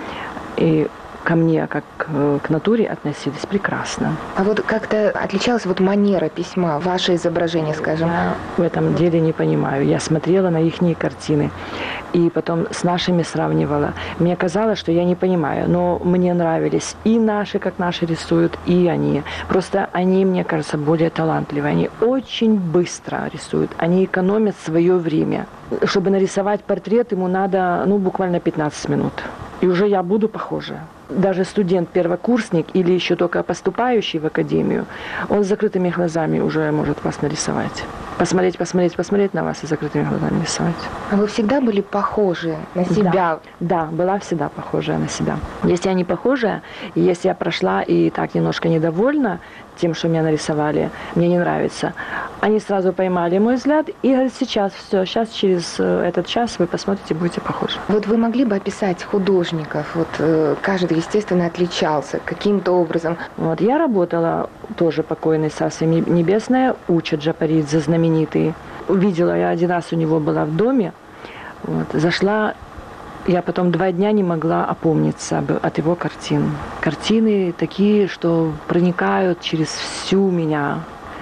И ко мне, как к натуре, относились прекрасно. А вот как-то отличалась вот манера письма, ваше изображение, скажем? Я в этом деле не понимаю. Я смотрела на их картины и потом с нашими сравнивала. Мне казалось, что я не понимаю, но мне нравились и наши, как наши рисуют, и они. Просто они, мне кажется, более талантливые. Они очень быстро рисуют. Они экономят свое время. Чтобы нарисовать портрет, ему надо, буквально 15 минут. И уже я буду похожа. Даже студент-первокурсник или еще только поступающий в академию, он с закрытыми глазами уже может вас нарисовать. Посмотреть на вас и с закрытыми глазами рисовать. А вы всегда были похожи на себя? Да, была всегда похожая на себя. Если я не похожая, и если я прошла и так немножко недовольна тем, что меня нарисовали, мне не нравится, они сразу поймали мой взгляд и говорят, сейчас через этот час вы посмотрите, будете похожи. Вот вы могли бы описать художников? Вот каждый, естественно, отличался каким-то образом. Вот я работала, тоже покойный Царствие Небесное, Уча Джапаридзе, знаменитый. Увидела, я один раз у него была в доме, зашла. Я потом 2 дня не могла опомниться от его картин. Картины такие, что проникают через всю меня.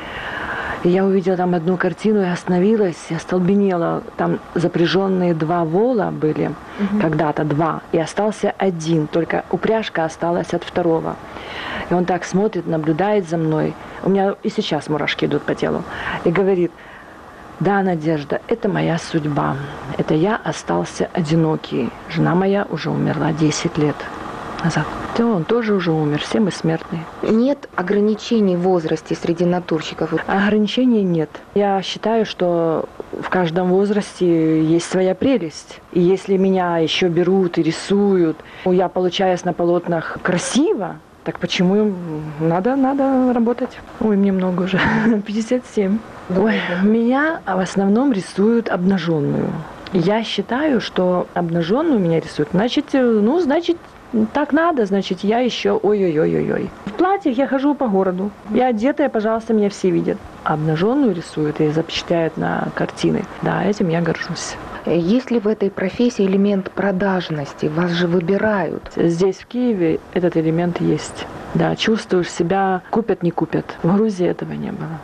И я увидела там одну картину и остановилась, я остолбенела. Там запряженные 2 вола были, когда-то 2, и остался 1, только упряжка осталась от 2. И он так смотрит, наблюдает за мной. У меня и сейчас мурашки идут по телу. И говорит: да, Надежда, это моя судьба. Это я остался одинокий. Жена моя уже умерла 10 лет назад. Да, он тоже уже умер, все мы смертные. Нет ограничений в возрасте среди натурщиков? Ограничений нет. Я считаю, что в каждом возрасте есть своя прелесть. И если меня еще берут и рисуют, я получаюсь на полотнах красиво, так почему надо работать? Ой, мне много уже, 57. Ой, меня в основном рисуют обнаженную. Я считаю, что обнаженную меня рисуют, значит, так надо, значит, я еще ой-ой-ой-ой-ой. В платьях я хожу по городу. Я одетая, пожалуйста, меня все видят. Обнаженную рисуют и запечатляют на картины. Да, этим я горжусь. Есть ли в этой профессии элемент продажности? Вас же выбирают. Здесь, в Киеве, этот элемент есть. Да, чувствуешь себя, купят, не купят. В Грузии этого не было.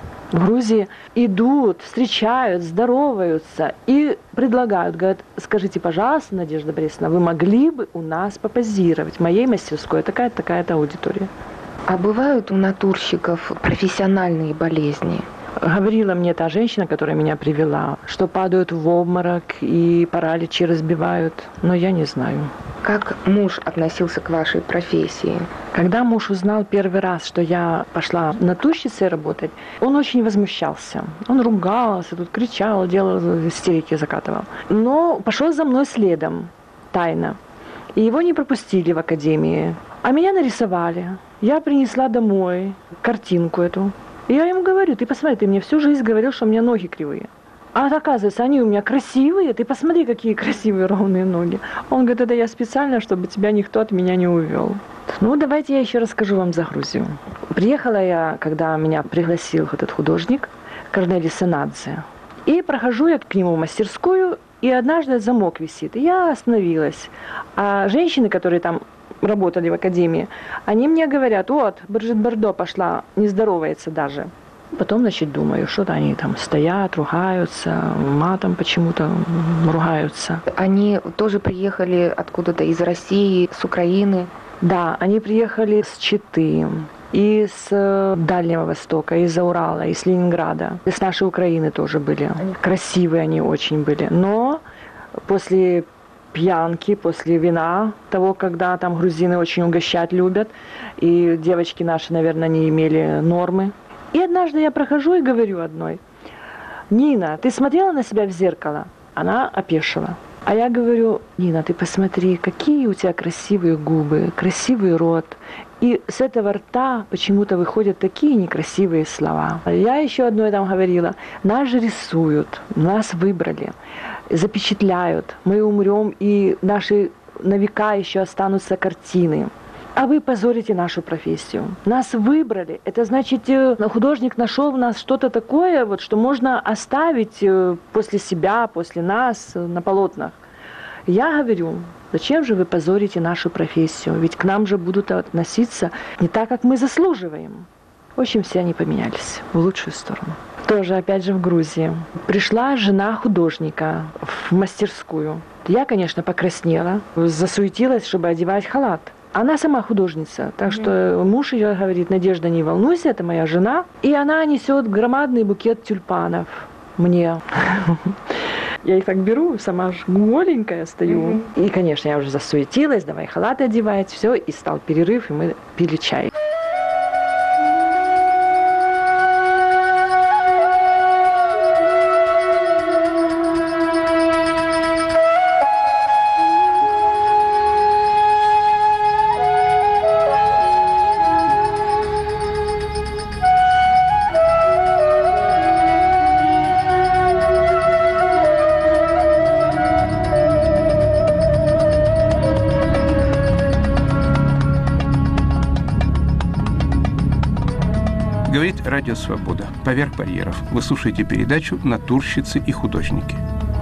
В Грузии идут, встречают, здороваются и предлагают, говорят: скажите, пожалуйста, Надежда Борисовна, вы могли бы у нас попозировать в моей мастерской, такая-то аудитория. А бывают у натурщиков профессиональные болезни? Говорила мне та женщина, которая меня привела, что падают в обморок и параличи разбивают, но я не знаю. Как муж относился к вашей профессии? Когда муж узнал первый раз, что я пошла натурщицей работать, он очень возмущался. Он ругался, тут кричал, делал истерики, закатывал. Но пошел за мной следом, тайно. И его не пропустили в академии. А меня нарисовали. Я принесла домой картинку эту. И я ему говорю: ты посмотри, ты мне всю жизнь говорил, что у меня ноги кривые. А оказывается, они у меня красивые. Ты посмотри, какие красивые ровные ноги. Он говорит: это я специально, чтобы тебя никто от меня не увел. Давайте я еще расскажу вам за Грузию. Приехала я, когда меня пригласил этот художник, Корнелий Сенадзе. И прохожу я к нему в мастерскую, и однажды замок висит. И я остановилась. А женщины, которые там работали в академии, они мне говорят: вот, Брижит Бардо пошла, не здоровается даже. Потом, думаю, что-то они там стоят, ругаются, матом почему-то ругаются. Они тоже приехали откуда-то из России, с Украины? Да, они приехали с Читы, и с Дальнего Востока, из-за Урала, из Ленинграда. И с нашей Украины тоже были. Красивые они очень были. Но после пьянки, после вина, того, когда там грузины очень угощать любят, и девочки наши, наверное, не имели нормы. И однажды я прохожу и говорю одной: Нина, ты смотрела на себя в зеркало? Она опешила. А я говорю: Нина, ты посмотри, какие у тебя красивые губы, красивый рот. И с этого рта почему-то выходят такие некрасивые слова. Я еще одной там говорила: нас же рисуют, нас выбрали, запечатляют, мы умрем, и наши на века еще останутся картины. А вы позорите нашу профессию. Нас выбрали. Это значит, художник нашел в нас что-то такое, вот, что можно оставить после себя, после нас на полотнах. Я говорю, зачем же вы позорите нашу профессию? Ведь к нам же будут относиться не так, как мы заслуживаем. В общем, все они поменялись в лучшую сторону. Тоже, опять же, в Грузии. Пришла жена художника в мастерскую. Я, конечно, покраснела, засуетилась, чтобы одевать халат. Она сама художница, так что муж ее говорит: Надежда, не волнуйся, это моя жена. И она несет громадный букет тюльпанов мне. Я их так беру, сама же голенькая стою. И, конечно, я уже засуетилась, давай халат одевать, все, и стал перерыв, и мы пили чай. Говорит Радио Свобода. Поверх барьеров. Вы слушаете передачу «Натурщицы и художники».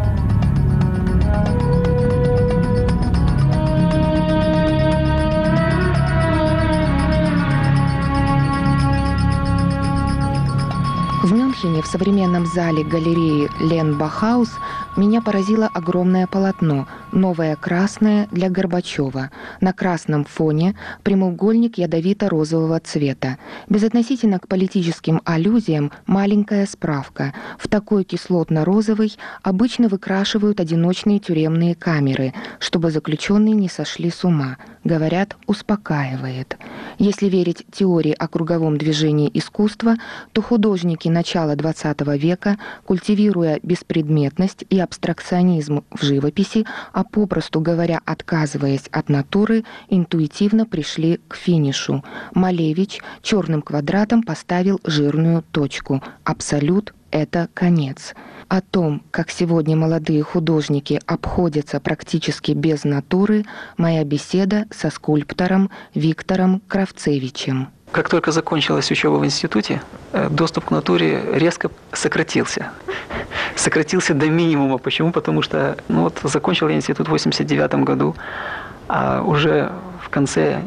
В Мюнхене в современном зале галереи Лен Бахаус меня поразило огромное полотно «Новое красное» для Горбачева. На красном фоне прямоугольник ядовито-розового цвета. Безотносительно к политическим аллюзиям маленькая справка. В такой кислотно-розовый обычно выкрашивают одиночные тюремные камеры, чтобы заключенные не сошли с ума. Говорят, успокаивает. Если верить теории о круговом движении искусства, то художники начала XX века, культивируя беспредметность и абстракционизм в живописи, а попросту говоря, отказываясь от натуры, интуитивно пришли к финишу. Малевич черным квадратом поставил жирную точку. Абсолют — это конец. О том, как сегодня молодые художники обходятся практически без натуры, моя беседа со скульптором Виктором Кравцевичем. Как только закончилась учеба в институте, доступ к натуре резко сократился. Сократился до минимума. Почему? Потому что закончил я институт в 1989 году, а уже в конце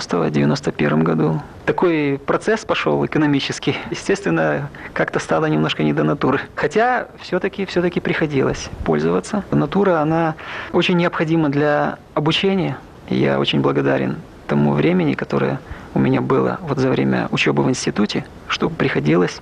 91 году такой процесс пошел экономический. Естественно, как-то стало немножко не до натуры. Хотя все-таки приходилось пользоваться. Натура, она очень необходима для обучения. И я очень благодарен тому времени, которое у меня было за время учебы в институте, что приходилось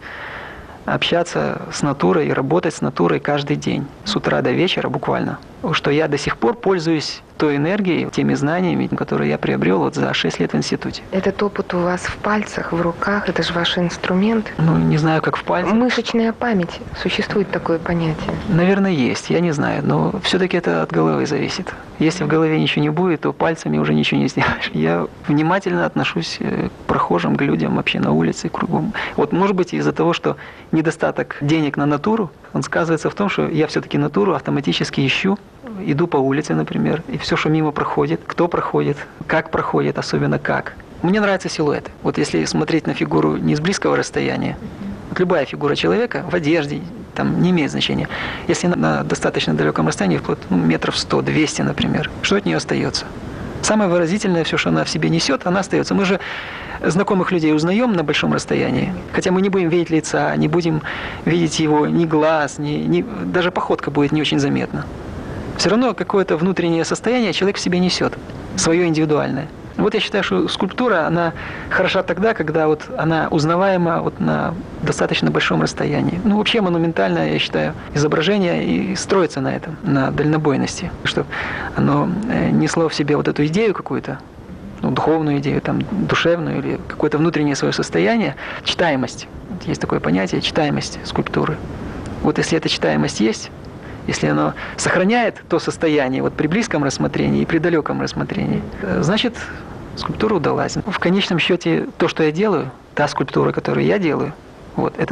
общаться с натурой и работать с натурой каждый день, с утра до вечера буквально. Что я до сих пор пользуюсь той энергией, теми знаниями, которые я приобрел за 6 лет в институте. Этот опыт у вас в пальцах, в руках, это же ваш инструмент. Не знаю, как в пальцах. Мышечная память. Существует такое понятие. Наверное, есть, я не знаю, но все-таки это от головы зависит. Если в голове ничего не будет, то пальцами уже ничего не сделаешь. Я внимательно отношусь к прохожим, к людям вообще на улице, кругом. Может быть, из-за того, что недостаток денег на натуру, он сказывается в том, что я все-таки натуру автоматически ищу, иду по улице, например, и все, что мимо проходит, кто проходит, как проходит, особенно как. Мне нравятся силуэты. Если смотреть на фигуру не с близкого расстояния, любая фигура человека в одежде, там не имеет значения. Если на достаточно далеком расстоянии, вплоть метров 100-200, например, что от нее остается? Самое выразительное, все, что она в себе несет, она остается. Мы же знакомых людей узнаем на большом расстоянии, хотя мы не будем видеть лица, не будем видеть его ни глаз, даже походка будет не очень заметна. Все равно какое-то внутреннее состояние человек в себе несет, свое индивидуальное. Я считаю, что скульптура, она хороша тогда, когда она узнаваема на достаточно большом расстоянии. Вообще монументальное, я считаю, изображение и строится на этом, на дальнобойности. Чтобы оно несло в себе эту идею какую-то, духовную идею, душевную или какое-то внутреннее свое состояние, читаемость. Есть такое понятие, читаемость скульптуры. Если эта читаемость есть, если оно сохраняет то состояние при близком рассмотрении и при далеком рассмотрении, значит, скульптура удалась. В конечном счете, то, что я делаю, та скульптура, которую я делаю, это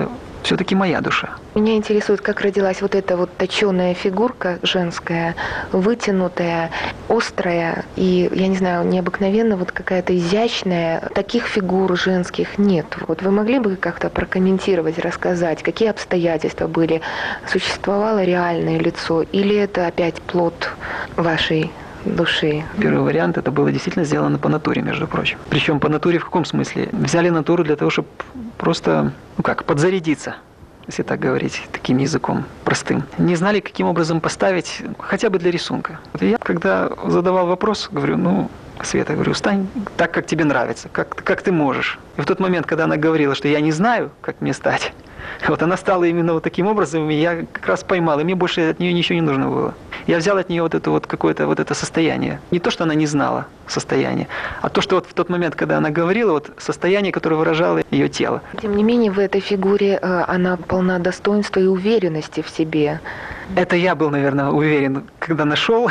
все-таки моя душа. Меня интересует, как родилась вот эта вот точеная фигурка женская, вытянутая, острая и, я не знаю, необыкновенно вот какая-то изящная. Таких фигур женских нет. Вот вы могли бы как-то прокомментировать, рассказать, какие обстоятельства были? Существовало реальное лицо или это опять плод вашей души? Первый вариант, это было действительно сделано по натуре, между прочим. Причем по натуре в каком смысле? Взяли натуру для того, чтобы просто, подзарядиться, если так говорить, таким языком простым. Не знали, каким образом поставить, хотя бы для рисунка. Вот я, когда задавал вопрос, говорю, Света, говорю, стань так, как тебе нравится, как ты можешь. И в тот момент, когда она говорила, что я не знаю, как мне стать, вот она стала именно вот таким образом, и я как раз поймал, и мне больше от нее ничего не нужно было. Я взял от нее вот это вот какое-то вот это состояние. Не то, что она не знала состояние, а то, что вот в тот момент, когда она говорила, вот состояние, которое выражало ее тело. Тем не менее, в этой фигуре она полна достоинства и уверенности в себе. Это я был, наверное, уверен, когда нашел.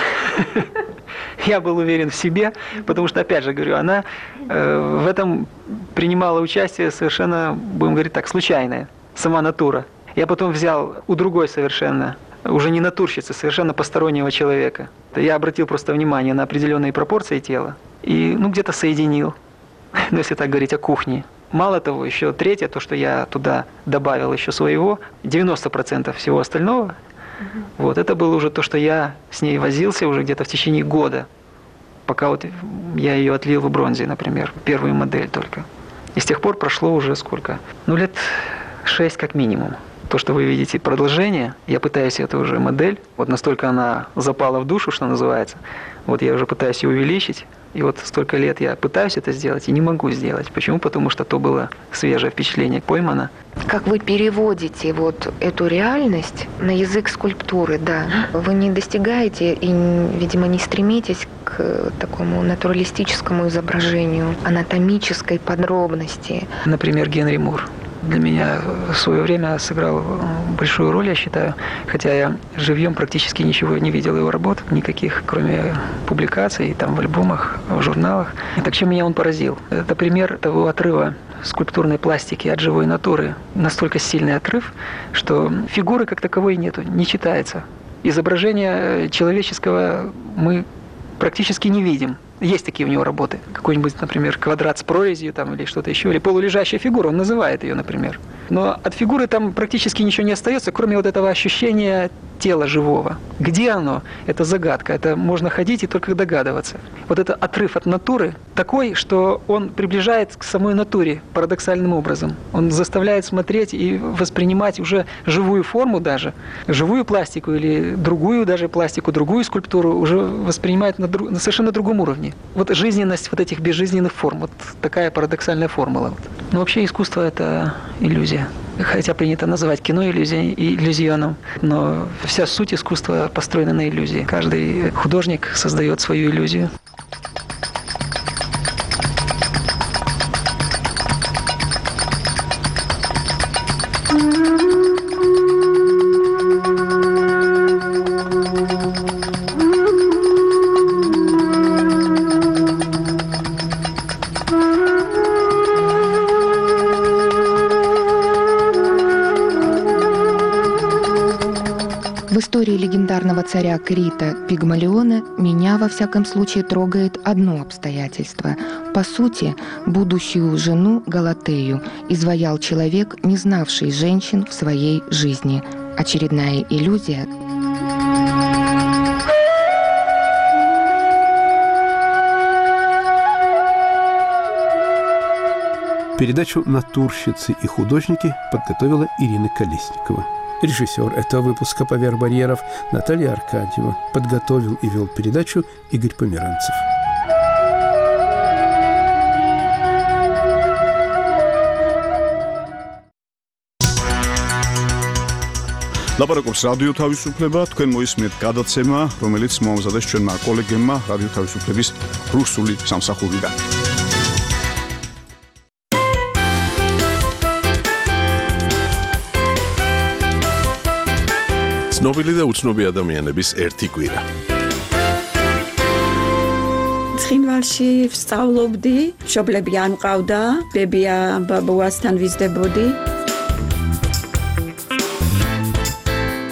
Я был уверен в себе, потому что, опять же говорю, она в этом принимала участие совершенно, будем говорить так, случайное. Сама натура. Я потом взял у другой совершенно, уже не натурщицы, совершенно постороннего человека. Я обратил просто внимание на определенные пропорции тела и, где-то соединил, если так говорить о кухне. Мало того, еще третье, то, что я туда добавил еще своего, 90% всего остального, вот это было уже то, что я с ней возился уже где-то в течение года, пока вот я ее отлил в бронзе, например, первую модель только. И с тех пор прошло уже сколько? Лет 6 как минимум. То, что вы видите продолжение, я пытаюсь эту уже модель, вот настолько она запала в душу, что называется, вот я уже пытаюсь ее увеличить, и вот столько лет я пытаюсь это сделать и не могу сделать. Почему? Потому что то было свежее впечатление поймано. Как вы переводите вот эту реальность на язык скульптуры, да? Вы не достигаете и, видимо, не стремитесь к такому натуралистическому изображению, анатомической подробности. Например, Генри Мур. Для меня в свое время сыграл большую роль, я считаю, хотя я живьем практически ничего не видел его работ, никаких, кроме публикаций, там в альбомах, в журналах. Так чем меня он поразил? Это пример того отрыва скульптурной пластики от живой натуры. Настолько сильный отрыв, что фигуры как таковой нету, не читается. Изображение человеческого мы практически не видим. Есть такие у него работы. Какой-нибудь, например, квадрат с прорезью там, или что-то еще, или полулежащая фигура, он называет ее, например. Но от фигуры там практически ничего не остается, кроме вот этого ощущения тела живого. Где оно? Это загадка. Это можно ходить и только догадываться. Вот это отрыв от натуры такой, что он приближает к самой натуре парадоксальным образом. Он заставляет смотреть и воспринимать уже живую форму даже, живую пластику или другую даже пластику, другую скульптуру уже воспринимает на совершенно другом уровне. Вот жизненность вот этих безжизненных форм, вот такая парадоксальная формула. Но вообще искусство – это иллюзия. Хотя принято называть кино иллюзионом, но вся суть искусства построена на иллюзии. Каждый художник создает свою иллюзию. В истории легендарного царя Крита Пигмалиона меня, во всяком случае, трогает одно обстоятельство. По сути, будущую жену Галатею изваял человек, не знавший женщин в своей жизни. Очередная иллюзия. Передачу «Натурщицы и художники» подготовила Ирина Колесникова. Режиссер этого выпуска «Поверх барьеров» Наталья Аркадьева. Подготовил и вел передачу Игорь Померанцев. ლაპარაკობს რადიო თავისუფლება, თქვენ მოისმენთ გადაცემა, რომელიც მოამზადეს ჩვენმა კოლეგებმა რადიო თავისუფლების რუსული სამსახურიდან. ცნობილი და უცნობი ადამიანების ერთი კვირა. ცხინვალში ვსწავლობდი, მშობლები არ მყავდა, ბებია ბაბუასთან ვიზრდებოდი.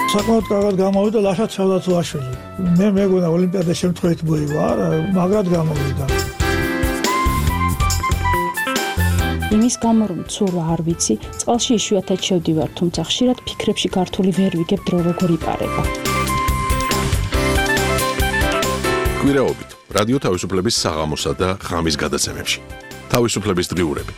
საკმაოდ კარგად გამოვიდა ლაშა ჩავდაცვაშვილი. მე მეგონა ოლიმპიადა შემთხვევით მოიგო, არა, მაგრად გამოვიდა. იმის გამო რომ ცურვა არ ვიცი, წყალში იშვიათად შევდივარ, თუმცა ხშირად ფიქრებში გართული ვერ ვიგებ დრო როგორ იპარება. კვირაობით რადიო თავისუფლების საღამოსა და ღამის გადაცემებში. თავისუფლების დღიურები.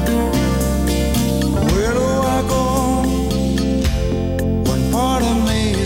Where do I go when part of me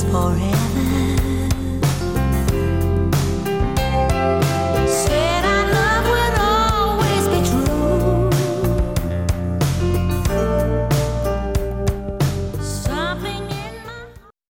forever.